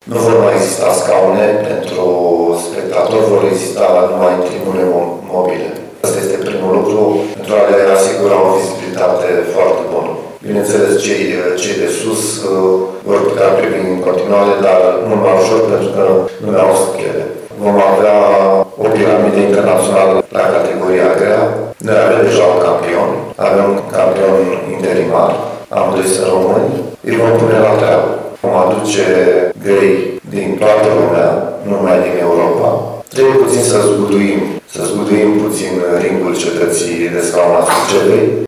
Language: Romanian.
Nu vor mai exista scaune pentru spectatori, vor exista numai tribune mobile. Asta este primul lucru pentru a le asigura o vizibilitate foarte bună. Bineînțeles, cei de sus vor putea privi în continuare, dar nu mai ușor pentru că nu au schele. Vom avea o piramidă internațională la categoria grea. Noi avem deja un campion. Avem un campion interimar. Amândoi sunt români. Îi vom pune la treabă. Vom aduce grei din toată lumea, nu numai din Europa. Trebuie puțin să zguduim puțin ringul cetății de Scauna Suceavei.